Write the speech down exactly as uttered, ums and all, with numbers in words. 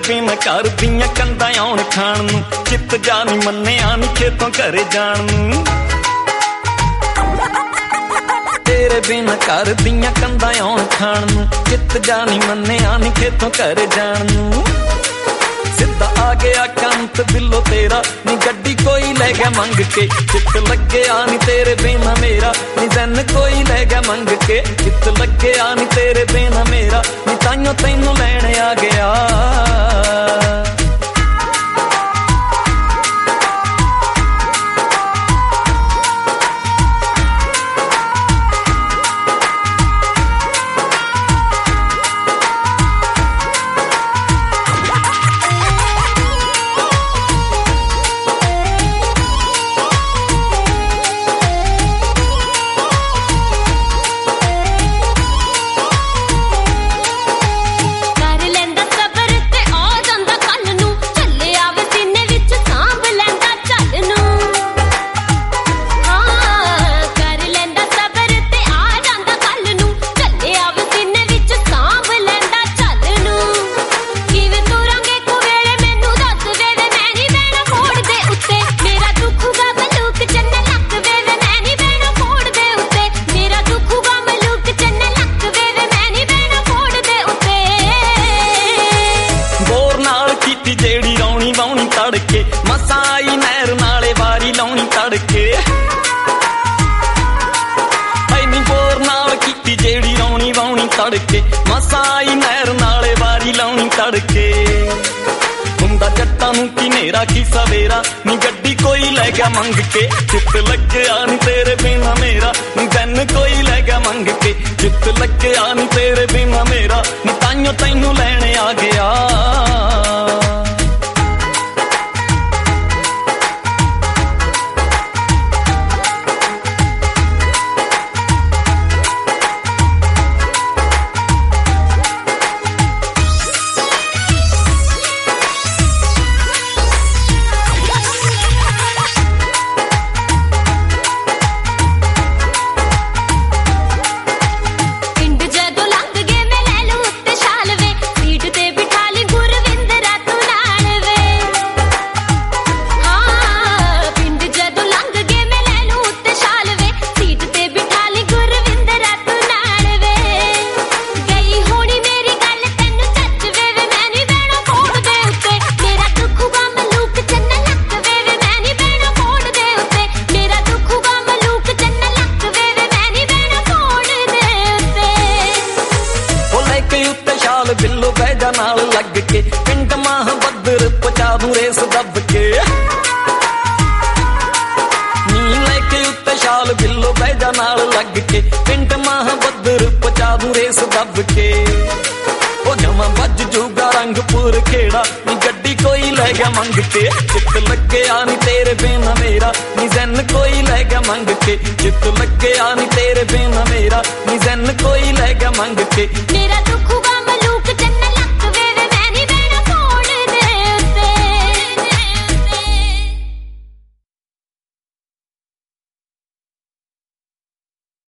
ਬਿਨ ਘਰ ਦੀਆਂ ਕੰਧਾਂ ਆਉਣ ਖਾਣ ਨੂੰ, ਚਿੱਤ ਜਾ ਨੀ ਮੰਨਿਆ ਨੀ ਖੇਤੋਂ ਘਰੇ ਜਾਣ ਨੂੰ। ਤੇਰੇ ਬਿਨ ਘਰ ਦੀਆਂ ਕੰਧਾਂ ਆਉਣ ਖਾਣ ਨੂੰ, ਚਿੱਤ ਜਾ ਨੀ ਮੰਨਿਆ ਨੀ ਖੇਤੋਂ ਘਰੇ ਜਾਣ ਨੂੰ। ਸਿੱਧਾ ਆ ਗਿਆ ਕੰਤ ਦਿਲੋਂ ਤੇਰਾ ਨੀ ਗੱਡੀ ਕੋਈ ਲੈ ਗਿਆ ਮੰਗ ਕੇ, ਚਿੱਤ ਲੱਗਿਆ ਨੀ ਤੇਰੇ ਬਿਨਾ ਮੇਰਾ ਨੀ ਦਿਨ ਕੋਈ ਲੈ ਗਿਆ ਮੰਗ ਕੇ, ਚਿੱਤ ਲੱਗਿਆ ਨੀ ਤੇਰੇ ਬਿਨਾ ਮੇਰਾ ਨੀ ਤਾਈਓ ਤੈਨੂੰ ਲੈਣ ਆ ਗਿਆ। ਜਿਹੜੀ ਰੌਣੀ ਵਾਉਣੀ ਤੜਕੇ ਮਸਾਂ ਆਈ ਨਹਿਰ ਨਾਲੇ ਵਾਰੀ ਲਾਉਣੀ ਤੜਕੇ, ਐਨੀ ਬੋਰ ਨਾਲ ਕੀਤੀ ਜਿਹੜੀ ਰੌਣੀ ਵਾਉਣੀ ਤੜਕੇ ਮਸਾਂ ਆਈ ਨਹਿਰ ਨਾਲੇ ਵਾਰੀ ਲਾਉਣੀ ਤੜਕੇ। ਹੁੰਦਾ ਜੱਟਾਂ ਨੂੰ ਕੀ ਨੇਰਾ ਕੀ ਸਵੇਰਾ ਨੀ ਗੱਡੀ ਕੋਈ ਲੈ ਗਿਆ ਮੰਗ ਕੇ, ਚਿੱਤ ਲੱਗਿਆ ਨੀ ਤੇਰੇ ਬਿਨਾ ਮੇਰਾ ਨੀ ਦਿਨ ਕੋਈ ਲੈ ਗਿਆ ਮੰਗ ਕੇ, ਚਿੱਤ ਲੱਗਿਆ ਨੀ ਤੇਰੇ ਬਿਨਾ ਮੇਰਾ ਨੀ ਤਾਈਓ ਤੈਨੂੰ ਲੈਣ ਆ ਗਿਆ। ਬਿੱਲੋ ਬੈਜਾ ਨਾਲ ਲੱਗ ਕੇ ਪਿੰਡ ਮਾਹ ਬੱਦਰ ਪਚਾ ਦੂੰ ਰੇਸ ਦੱਬ ਕੇ, ਨੀ ਲੈ ਕੇ ਉੱਤੇ ਸ਼ਾਲ ਬਿੱਲੋ ਬੈਜਾ ਨਾਲ ਲੱਗ ਕੇ ਪਿੰਡ ਮਾਹ ਬੱਦਰ ਪਚਾ ਦੂੰ ਰੇਸ ਦੱਬ ਕੇ। ਉਹ ਜਮਾਂ ਵੱਜ ਜੂਗਾ ਰੰਗਪੁਰ ਖੇੜਾ ਨੀ ਗੱਡੀ ਕੋਈ ਲੈ ਗਿਆ ਮੰਗ ਕੇ, ਚਿੱਤ ਲੱਗਿਆ ਨੀ ਤੇਰੇ ਬਿਨਾ ਮੇਰਾ ਨੀ ਜ਼ਨ ਕੋਈ ਲੈ ਗਿਆ ਮੰਗ ਕੇ, ਚਿੱਤ ਲੱਗਿਆ ਨੀ ਤੇਰੇ ਬਿਨਾ ਮੇਰਾ ਨੀ ਜ਼ਨ ਕੋਈ ਲੈ ਗਿਆ ਮੰਗ ਕੇ। ਮੇਰਾ ਦੁੱਖ